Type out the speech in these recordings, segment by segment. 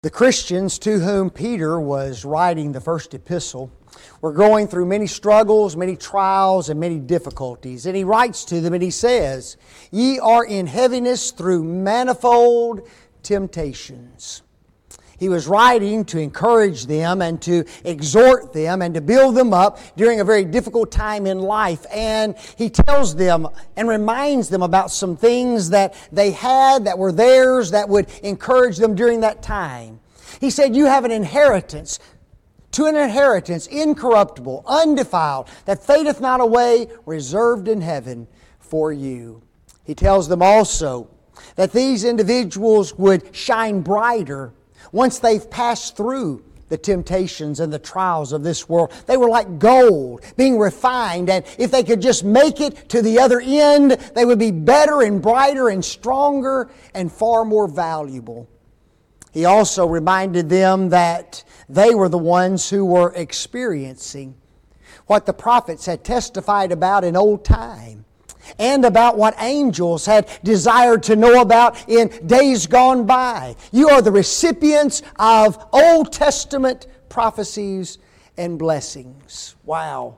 The Christians to whom Peter was writing the first epistle were going through many struggles, many trials, and many difficulties. And he writes to them and he says, "Ye are in heaviness through manifold temptations." He was writing to encourage them and to exhort them and to build them up during a very difficult time in life. And he tells them and reminds them about some things that they had, that were theirs, that would encourage them during that time. He said, "You have an inheritance, to an inheritance incorruptible, undefiled, that fadeth not away, reserved in heaven for you." He tells them also that these individuals would shine brighter once they've passed through the temptations and the trials of this world. They were like gold being refined, and if they could just make it to the other end, they would be better and brighter and stronger and far more valuable. He also reminded them that they were the ones who were experiencing what the prophets had testified about in old time, and about what angels had desired to know about in days gone by. You are the recipients of Old Testament prophecies and blessings. Wow.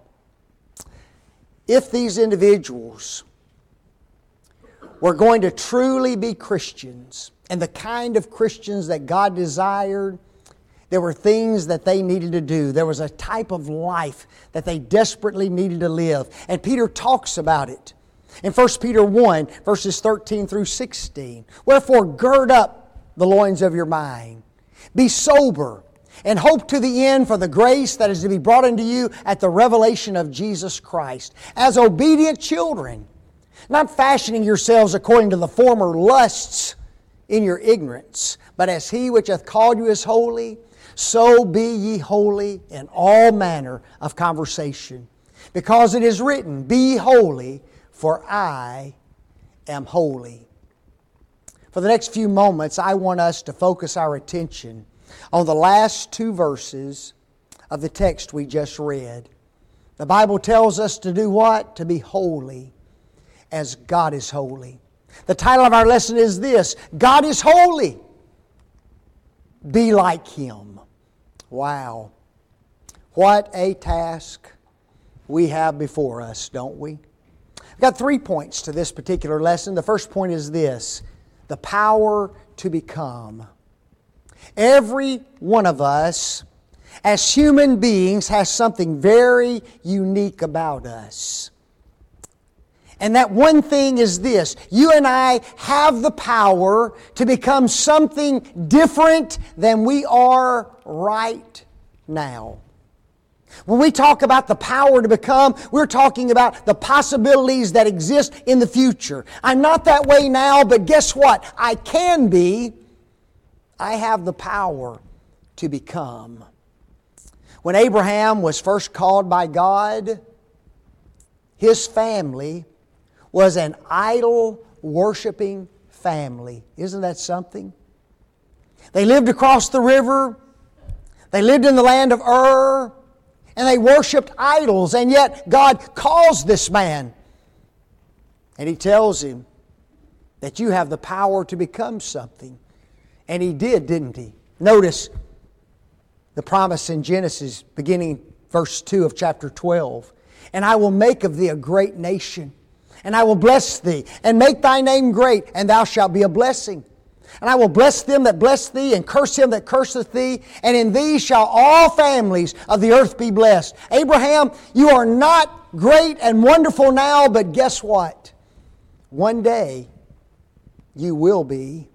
If these individuals were going to truly be Christians, and the kind of Christians that God desired, there were things that they needed to do. There was a type of life that they desperately needed to live. And Peter talks about it in 1 Peter 1, verses 13 through 16. "Wherefore gird up the loins of your mind. Be sober, and hope to the end for the grace that is to be brought unto you at the revelation of Jesus Christ. As obedient children, not fashioning yourselves according to the former lusts in your ignorance, but as He which hath called you is holy, so be ye holy in all manner of conversation. Because it is written, Be ye holy, for I am holy." For the next few moments, I want us to focus our attention on the last two verses of the text we just read. The Bible tells us to do what? To be holy as God is holy. The title of our lesson is this: God is holy. Be like Him. Wow. What a task we have before us, don't we? I've got 3 points to this particular lesson. The first point is this: the power to become. Every one of us, as human beings, has something very unique about us. And that one thing is this: you and I have the power to become something different than we are right now. When we talk about the power to become, we're talking about the possibilities that exist in the future. I'm not that way now, but guess what? I can be. I have the power to become. When Abraham was first called by God, his family was an idol-worshiping family. Isn't that something? They lived across the river. They lived in the land of Ur. And they worshipped idols. And yet God calls this man. And He tells him that you have the power to become something. And he did, didn't he? Notice the promise in Genesis, beginning verse 2 of chapter 12. "And I will make of thee a great nation. And I will bless thee, and make thy name great, and thou shalt be a blessing. And I will bless them that bless thee, and curse him that curseth thee. And in thee shall all families of the earth be blessed." Abraham, you are not great and wonderful now, but guess what? One day, you will be.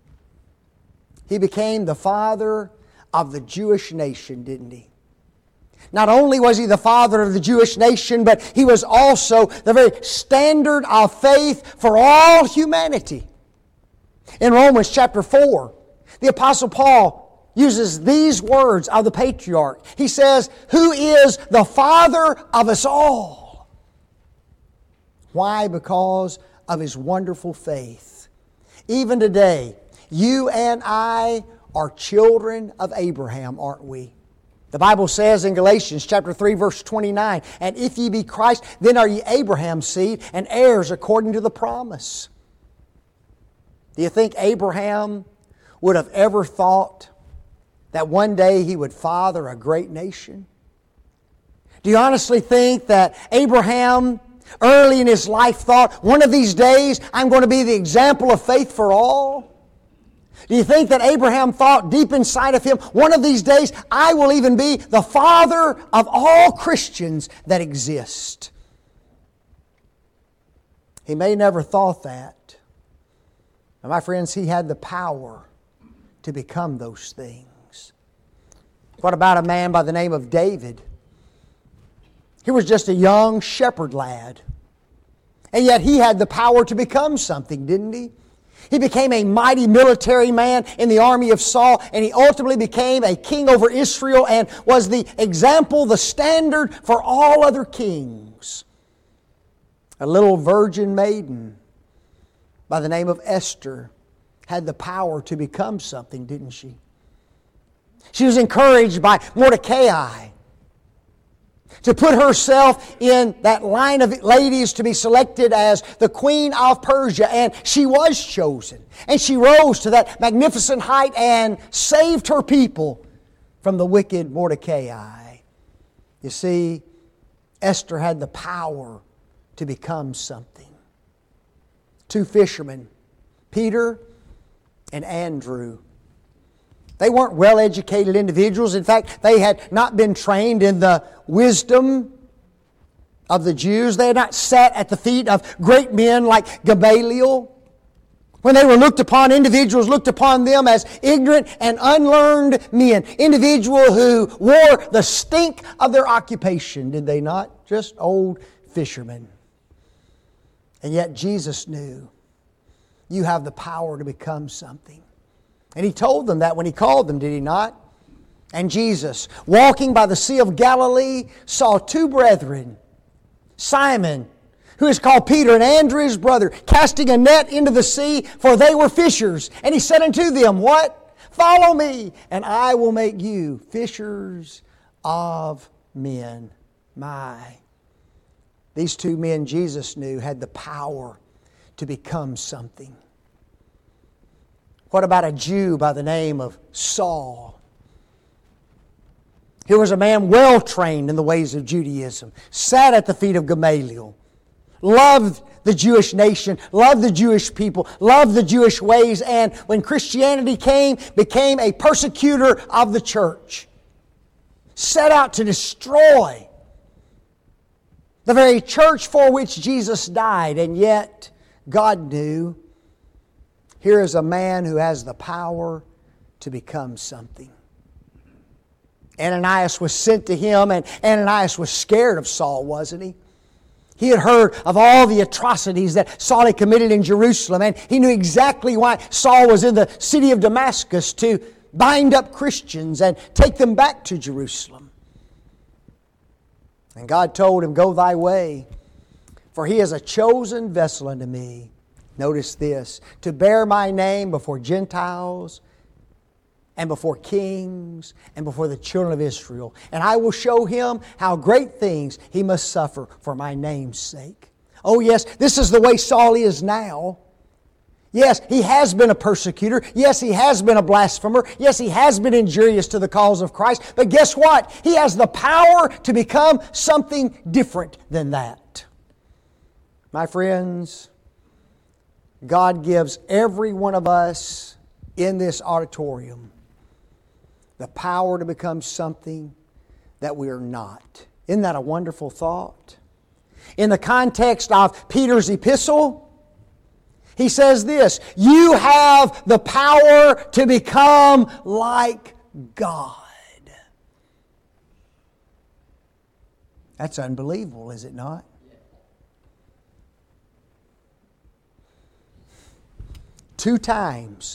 He became the father of the Jewish nation, didn't he? Not only was he the father of the Jewish nation, but he was also the very standard of faith for all humanity. In Romans chapter 4, the Apostle Paul uses these words of the patriarch. He says, "Who is the father of us all?" Why? Because of his wonderful faith. Even today, you and I are children of Abraham, aren't we? The Bible says in Galatians chapter 3, verse 29, "And if ye be Christ, then are ye Abraham's seed, and heirs according to the promise." Do you think Abraham would have ever thought that one day he would father a great nation? Do you honestly think that Abraham early in his life thought, one of these days I'm going to be the example of faith for all? Do you think that Abraham thought deep inside of him, one of these days I will even be the father of all Christians that exist? He may never thought that. But my friends, he had the power to become those things. What about a man by the name of David? He was just a young shepherd lad. And yet he had the power to become something, didn't he? He became a mighty military man in the army of Saul, and he ultimately became a king over Israel and was the example, the standard for all other kings. A little virgin maiden by the name of Esther had the power to become something, didn't she? She was encouraged by Mordecai to put herself in that line of ladies to be selected as the Queen of Persia. And she was chosen. And she rose to that magnificent height and saved her people from the wicked Mordecai. You see, Esther had the power to become something. Two fishermen, Peter and Andrew. They weren't well-educated individuals. In fact, they had not been trained in the wisdom of the Jews. They had not sat at the feet of great men like Gamaliel. When they were looked upon, individuals looked upon them as ignorant and unlearned men. Individuals who wore the stink of their occupation, did they not? Just old fishermen. And yet Jesus knew, you have the power to become something. And He told them that when He called them, did He not? And Jesus, walking by the Sea of Galilee, saw two brethren, Simon, who is called Peter, and Andrew his brother, casting a net into the sea, for they were fishers. And He said unto them, what? Follow me, and I will make you fishers of men. These two men Jesus knew had the power to become something. What about a Jew by the name of Saul? He was a man well trained in the ways of Judaism, sat at the feet of Gamaliel, loved the Jewish nation, loved the Jewish people, loved the Jewish ways, and when Christianity came, became a persecutor of the church. Set out to destroy the very church for which Jesus died, and yet God knew, here is a man who has the power to become something. Ananias was sent to him, and Ananias was scared of Saul, wasn't he? He had heard of all the atrocities that Saul had committed in Jerusalem, and he knew exactly why Saul was in the city of Damascus, to bind up Christians and take them back to Jerusalem. And God told him, go thy way, for he is a chosen vessel unto me. Notice this, to bear my name before Gentiles and before kings and before the children of Israel. And I will show him how great things he must suffer for my name's sake. Oh yes, this is the way Saul is now. Yes, he has been a persecutor. Yes, he has been a blasphemer. Yes, he has been injurious to the cause of Christ. But guess what? He has the power to become something different than that. My friends, God gives every one of us in this auditorium the power to become something that we are not. Isn't that a wonderful thought? In the context of Peter's epistle, he says this, you have the power to become like God. That's unbelievable, is it not? Two times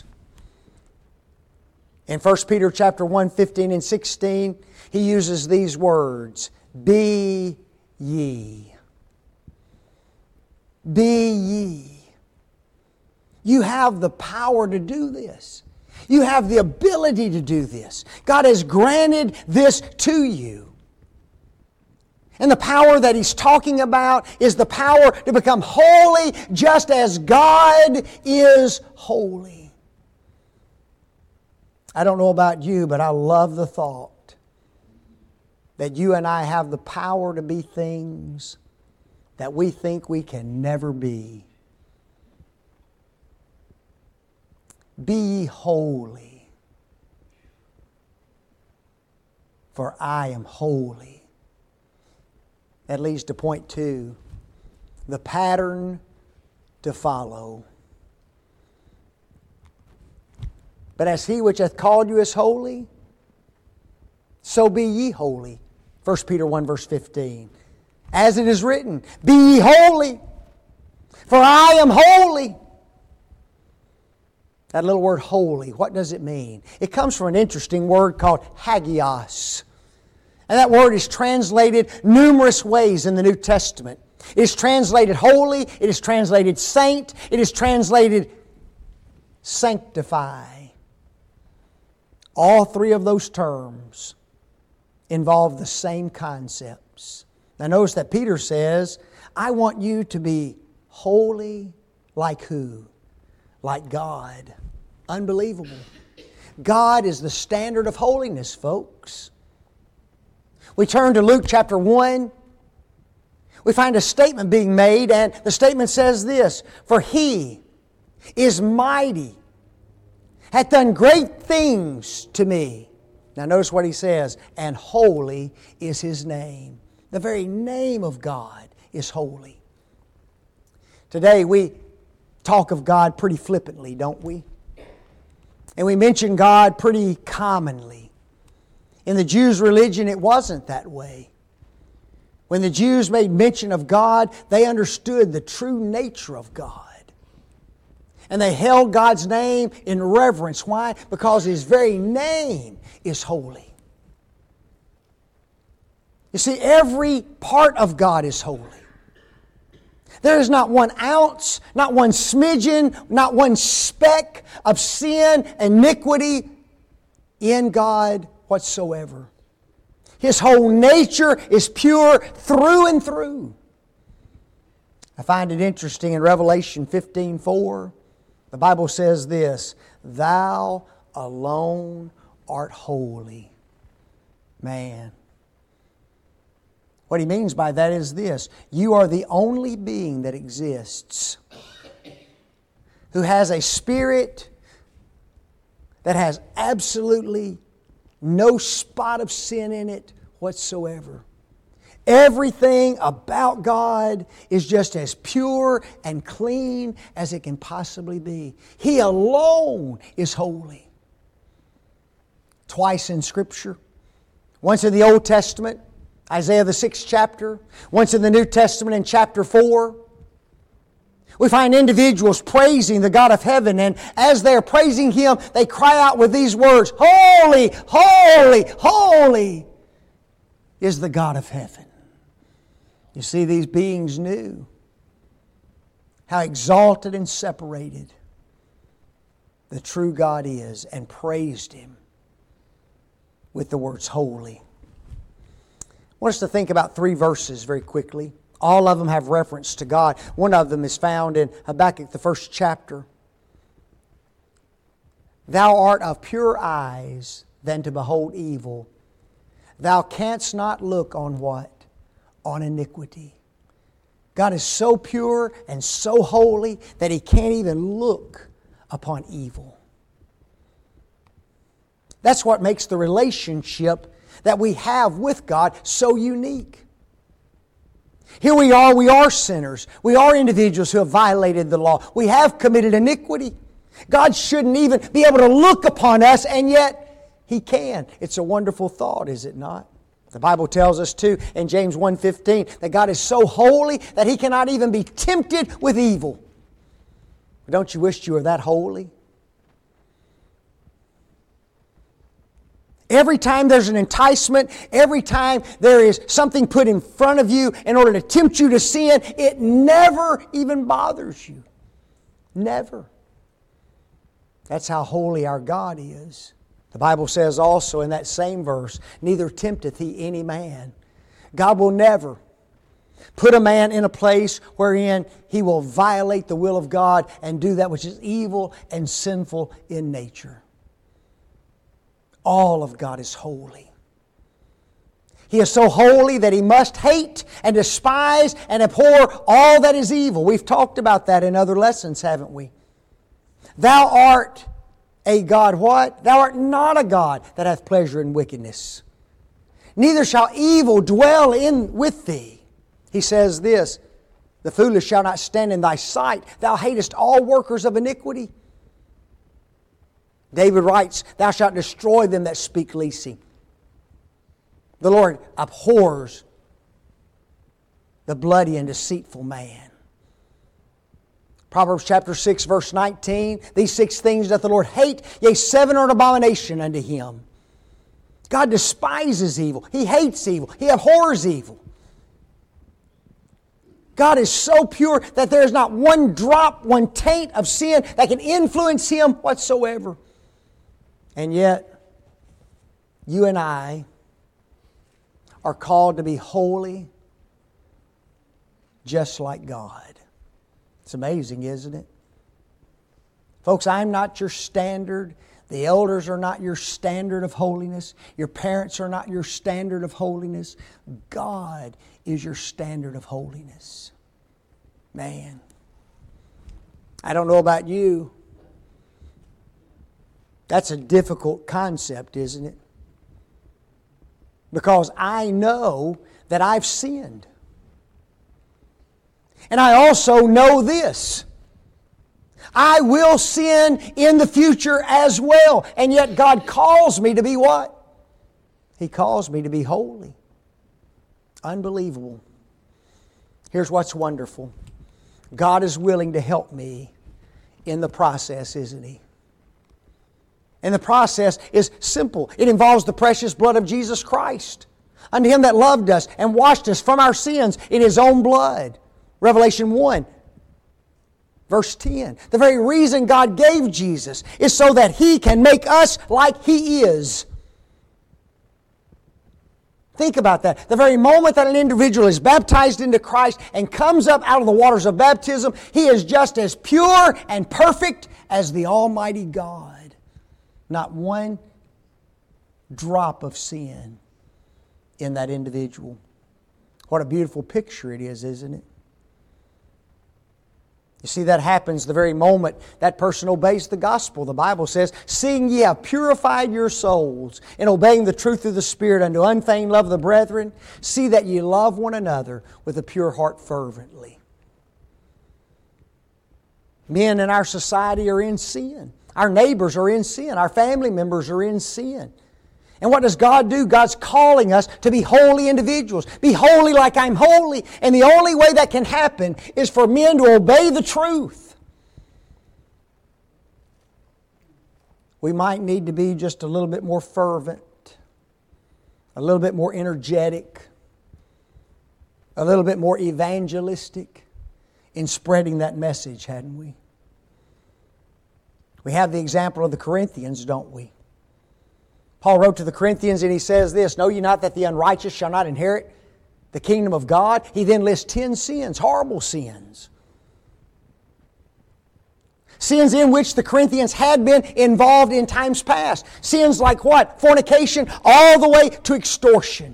in 1 Peter chapter 1, 15 and 16, he uses these words, be ye. Be ye. You have the power to do this. You have the ability to do this. God has granted this to you. And the power that He's talking about is the power to become holy just as God is holy. I don't know about you, but I love the thought that you and I have the power to be things that we think we can never be. Be ye holy, for I am holy. That leads to point 2, the pattern to follow. But as He which hath called you is holy, so be ye holy. 1 Peter 1 verse 15. As it is written, be ye holy, for I am holy. That little word holy, what does it mean? It comes from an interesting word called hagios. And that word is translated numerous ways in the New Testament. It is translated holy, it is translated saint, it is translated sanctify. All three of those terms involve the same concepts. Now notice that Peter says, I want you to be holy like who? Like God. Unbelievable. God is the standard of holiness, folks. We turn to Luke chapter 1. We find a statement being made, and the statement says this, for He is mighty, hath done great things to me. Now notice what He says, and holy is His name. The very name of God is holy. Today we talk of God pretty flippantly, don't we? And we mention God pretty commonly. In the Jews' religion, it wasn't that way. When the Jews made mention of God, they understood the true nature of God. And they held God's name in reverence. Why? Because His very name is holy. You see, every part of God is holy. There is not one ounce, not one smidgen, not one speck of sin, iniquity in God whatsoever. His whole nature is pure through and through. I find it interesting in Revelation 15:4. The Bible says this, Thou alone art holy. Man. What he means by that is this, you are the only being that exists who has a spirit that has absolutely no spot of sin in it whatsoever. Everything about God is just as pure and clean as it can possibly be. He alone is holy. Twice in Scripture. Once in the Old Testament, Isaiah the 6th chapter. Once in the New Testament in chapter 4. We find individuals praising the God of heaven, and as they are praising Him, they cry out with these words, Holy, holy, holy is the God of heaven. You see, these beings knew how exalted and separated the true God is and praised Him with the words holy. I want us to think about 3 verses very quickly. All of them have reference to God. One of them is found in Habakkuk, the 1st chapter. Thou art of purer eyes than to behold evil. Thou canst not look on what? On iniquity. God is so pure and so holy that He can't even look upon evil. That's what makes the relationship that we have with God so unique. Here we are sinners. We are individuals who have violated the law. We have committed iniquity. God shouldn't even be able to look upon us, and yet He can. It's a wonderful thought, is it not? The Bible tells us too in James 1:15 that God is so holy that He cannot even be tempted with evil. Don't you wish you were that holy? Every time there's an enticement, every time there is something put in front of you in order to tempt you to sin, it never even bothers you. Never. That's how holy our God is. The Bible says also in that same verse, neither tempteth He any man. God will never put a man in a place wherein he will violate the will of God and do that which is evil and sinful in nature. All of God is holy. He is so holy that He must hate and despise and abhor all that is evil. We've talked about that in other lessons, haven't we? Thou art a God what? Thou art not a God that hath pleasure in wickedness. Neither shall evil dwell in with thee. He says this, the foolish shall not stand in thy sight. Thou hatest all workers of iniquity. David writes, Thou shalt destroy them that speak leasing. The Lord abhors the bloody and deceitful man. Proverbs chapter 6, verse 19, These 6 things doth the Lord hate, yea, 7 are an abomination unto Him. God despises evil. He hates evil. He abhors evil. God is so pure that there is not one drop, one taint of sin that can influence Him whatsoever. And yet, you and I are called to be holy just like God. It's amazing, isn't it? Folks, I'm not your standard. The elders are not your standard of holiness. Your parents are not your standard of holiness. God is your standard of holiness. Man, I don't know about you. That's a difficult concept, isn't it? Because I know that I've sinned. And I also know this. I will sin in the future as well. And yet God calls me to be what? He calls me to be holy. Unbelievable. Here's what's wonderful. God is willing to help me in the process, isn't He? And the process is simple. It involves the precious blood of Jesus Christ. Unto Him that loved us and washed us from our sins in His own blood. Revelation 1, verse 10. The very reason God gave Jesus is so that He can make us like He is. Think about that. The very moment that an individual is baptized into Christ and comes up out of the waters of baptism, he is just as pure and perfect as the Almighty God. Not one drop of sin in that individual. What a beautiful picture it is, isn't it? You see, that happens the very moment that person obeys the gospel. The Bible says, Seeing ye have purified your souls in obeying the truth of the Spirit unto unfeigned love of the brethren, see that ye love one another with a pure heart fervently. Men in our society are in sin. Our neighbors are in sin. Our family members are in sin. And what does God do? God's calling us to be holy individuals. Be holy like I'm holy. And the only way that can happen is for men to obey the truth. We might need to be just a little bit more fervent, a little bit more energetic, a little bit more evangelistic in spreading that message, hadn't we? We have the example of the Corinthians, don't we? Paul wrote to the Corinthians and he says this, Know ye not that the unrighteous shall not inherit the kingdom of God? He then lists 10 sins, horrible sins. Sins in which the Corinthians had been involved in times past. Sins like what? Fornication, all the way to extortion.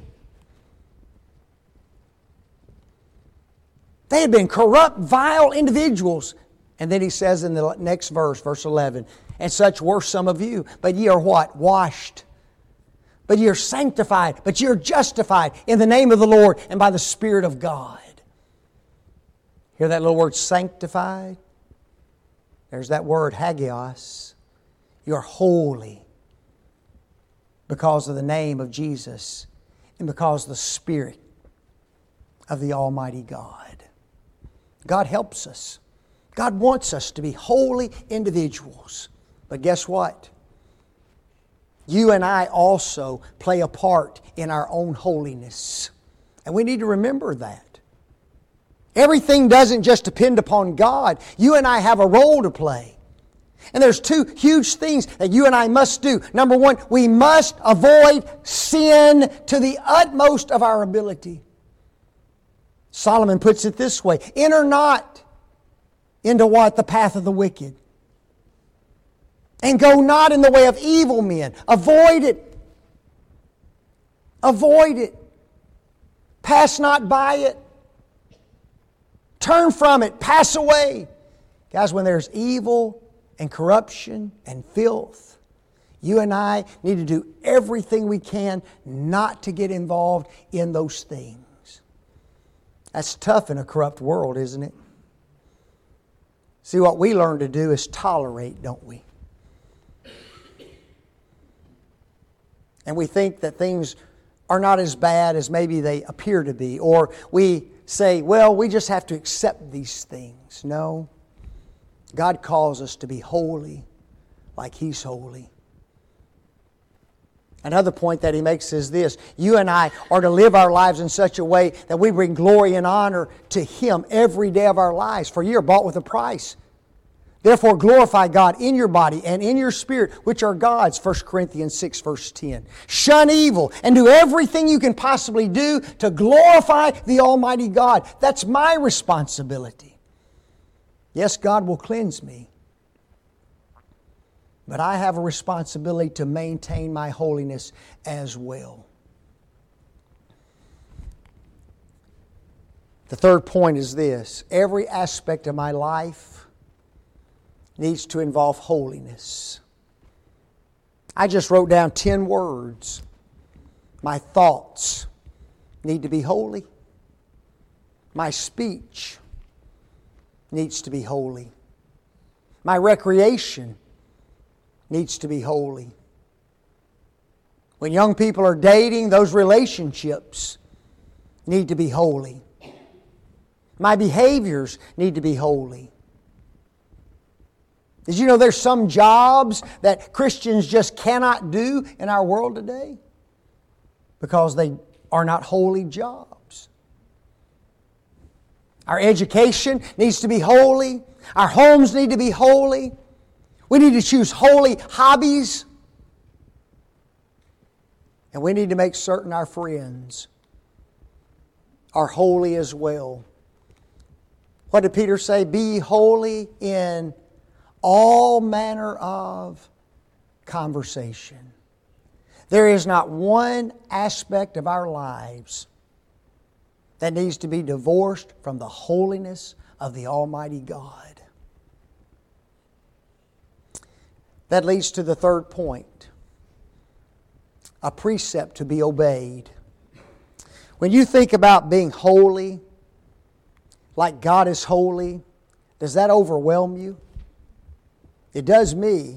They had been corrupt, vile individuals. And then he says in the next verse, verse 11, And such were some of you, but ye are what? Washed. But ye are sanctified, but ye are justified in the name of the Lord and by the Spirit of God. Hear that little word, sanctified? There's that word, hagios. You're holy because of the name of Jesus and because of the Spirit of the Almighty God. God helps us. God wants us to be holy individuals. But guess what? You and I also play a part in our own holiness. And we need to remember that. Everything doesn't just depend upon God. You and I have a role to play. And there's 2 huge things that you and I must do. Number 1, we must avoid sin to the utmost of our ability. Solomon puts it this way, Enter not into what? The path of the wicked. And go not in the way of evil men. Avoid it. Avoid it. Pass not by it. Turn from it. Pass away. Guys, when there's evil and corruption and filth, you and I need to do everything we can not to get involved in those things. That's tough in a corrupt world, isn't it? See, what we learn to do is tolerate, don't we? And we think that things are not as bad as maybe they appear to be. Or we say, well, we just have to accept these things. No. God calls us to be holy like He's holy. Another point that He makes is this. You and I are to live our lives in such a way that we bring glory and honor to Him every day of our lives. For you are bought with a price. Therefore glorify God in your body and in your spirit, which are God's, 1 Corinthians 6 verse 10. Shun evil and do everything you can possibly do to glorify the Almighty God. That's my responsibility. Yes, God will cleanse me. But I have a responsibility to maintain my holiness as well. The third point is this. Every aspect of my life needs to involve holiness. I just wrote down 10 words. My thoughts need to be holy. My speech needs to be holy. My recreation needs to be holy. When young people are dating, those relationships need to be holy. My behaviors need to be holy. Did you know there's some jobs that Christians just cannot do in our world today? Because they are not holy jobs. Our education needs to be holy. Our homes need to be holy. We need to choose holy hobbies. And we need to make certain our friends are holy as well. What did Peter say? Be ye holy in all manner of conversation. There is not one aspect of our lives that needs to be divorced from the holiness of the Almighty God. That leads to the third point. A precept to be obeyed. When you think about being holy, like God is holy, does that overwhelm you? It does me.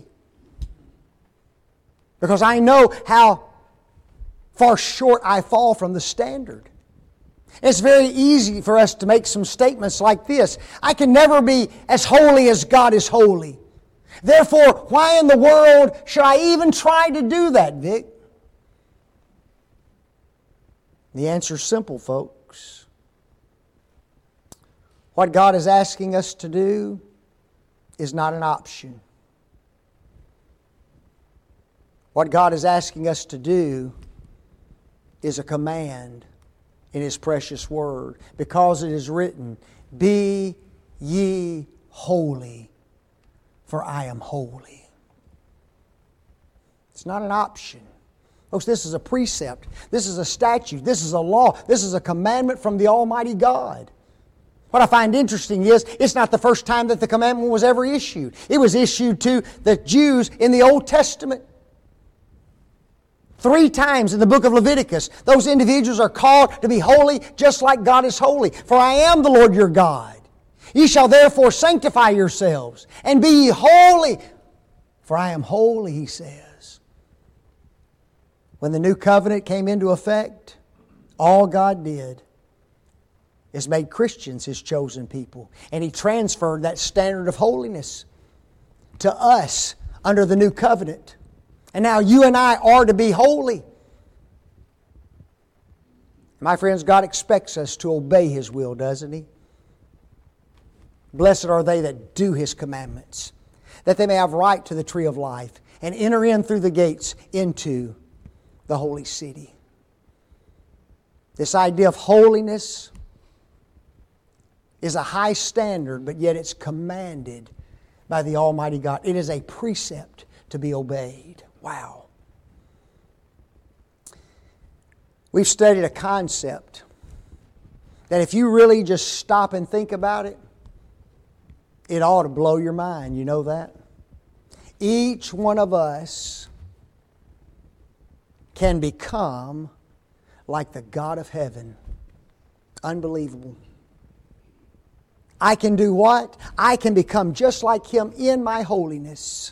Because I know how far short I fall from the standard. It's very easy for us to make some statements like this. I can never be as holy as God is holy. Therefore, why in the world should I even try to do that, Vic? The answer is simple, folks. What God is asking us to do is not an option. What God is asking us to do is a command in His precious Word. Because it is written, be ye holy, for I am holy. It's not an option. Folks, this is a precept. This is a statute. This is a law. This is a commandment from the Almighty God. What I find interesting is, it's not the first time that the commandment was ever issued. It was issued to the Jews in the Old Testament. 3 times in the book of Leviticus, those individuals are called to be holy just like God is holy. For I am the Lord your God. Ye shall therefore sanctify yourselves, and be ye holy, for I am holy, He says. When the new covenant came into effect, all God did is made Christians His chosen people. And He transferred that standard of holiness to us under the new covenant. And now you and I are to be holy. My friends, God expects us to obey His will, doesn't He? Blessed are they that do His commandments, that they may have right to the tree of life and enter in through the gates into the holy city. This idea of holiness is a high standard, but yet it's commanded by the Almighty God. It is a precept to be obeyed. Wow. We've studied a concept that if you really just stop and think about it, it ought to blow your mind. You know that? Each one of us can become like the God of heaven. Unbelievable. I can do what? I can become just like Him in my holiness.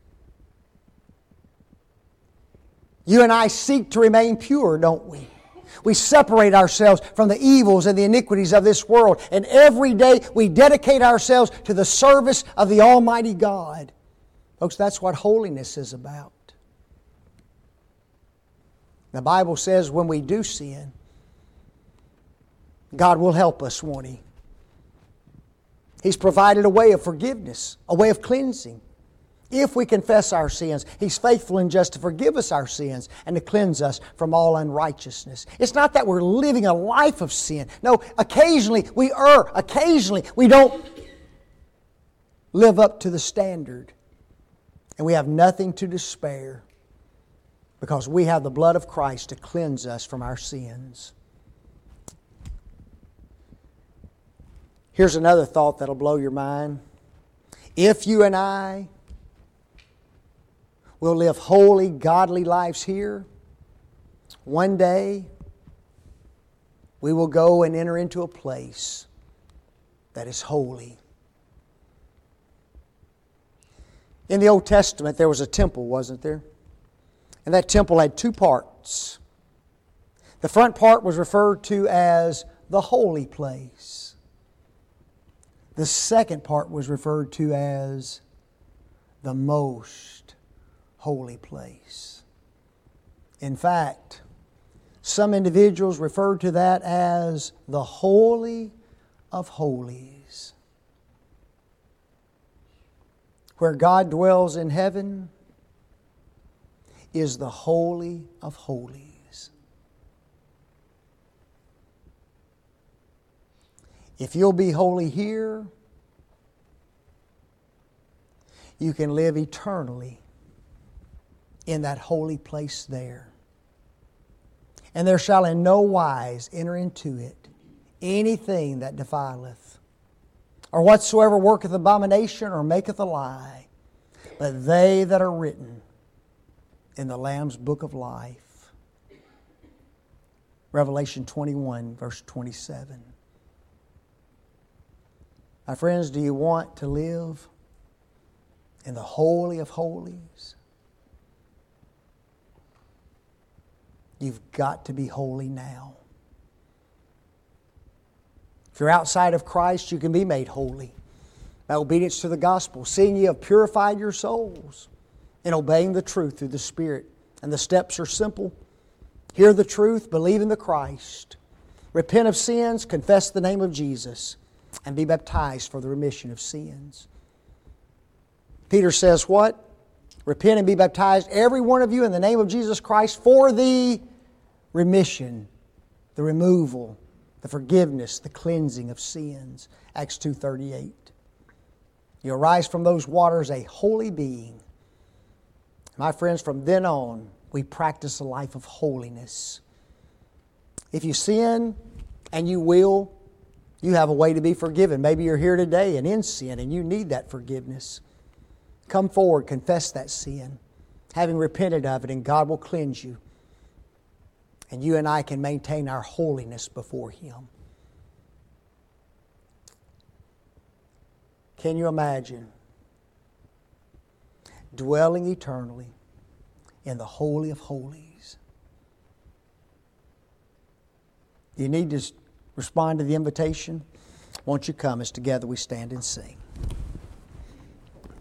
You and I seek to remain pure, don't we? We separate ourselves from the evils and the iniquities of this world. And every day we dedicate ourselves to the service of the Almighty God. Folks, that's what holiness is about. The Bible says when we do sin, God will help us, won't He? He's provided a way of forgiveness, a way of cleansing. If we confess our sins, He's faithful and just to forgive us our sins and to cleanse us from all unrighteousness. It's not that we're living a life of sin. No, occasionally we err. Occasionally we don't live up to the standard. And we have nothing to despair because we have the blood of Christ to cleanse us from our sins. Here's another thought that'll blow your mind. If you and I will live holy, godly lives here, one day we will go and enter into a place that is holy. In the Old Testament, there was a temple, wasn't there? And that temple had two parts. The front part was referred to as the holy place. The second part was referred to as the most holy place. In fact, some individuals referred to that as the Holy of Holies. Where God dwells in heaven is the Holy of Holies. If you'll be holy here, you can live eternally in that holy place there. And there shall in no wise enter into it anything that defileth, or whatsoever worketh abomination or maketh a lie, but they that are written in the Lamb's book of life. Revelation 21, verse 27. My friends, do you want to live in the Holy of Holies? You've got to be holy now. If you're outside of Christ, you can be made holy by obedience to the gospel, seeing ye have purified your souls in obeying the truth through the Spirit. And the steps are simple. Hear the truth, believe in the Christ, repent of sins, confess the name of Jesus, and be baptized for the remission of sins. Peter says what? Repent and be baptized, every one of you, in the name of Jesus Christ for the remission, the removal, the forgiveness, the cleansing of sins. Acts 2:38. You arise from those waters a holy being. My friends, from then on, we practice a life of holiness. If you sin, and you will, you have a way to be forgiven. Maybe you're here today and in sin and you need that forgiveness. Come forward, confess that sin, having repented of it, and God will cleanse you. And you and I can maintain our holiness before Him. Can you imagine dwelling eternally in the Holy of Holies? You need to respond to the invitation. Won't you come as together we stand and sing?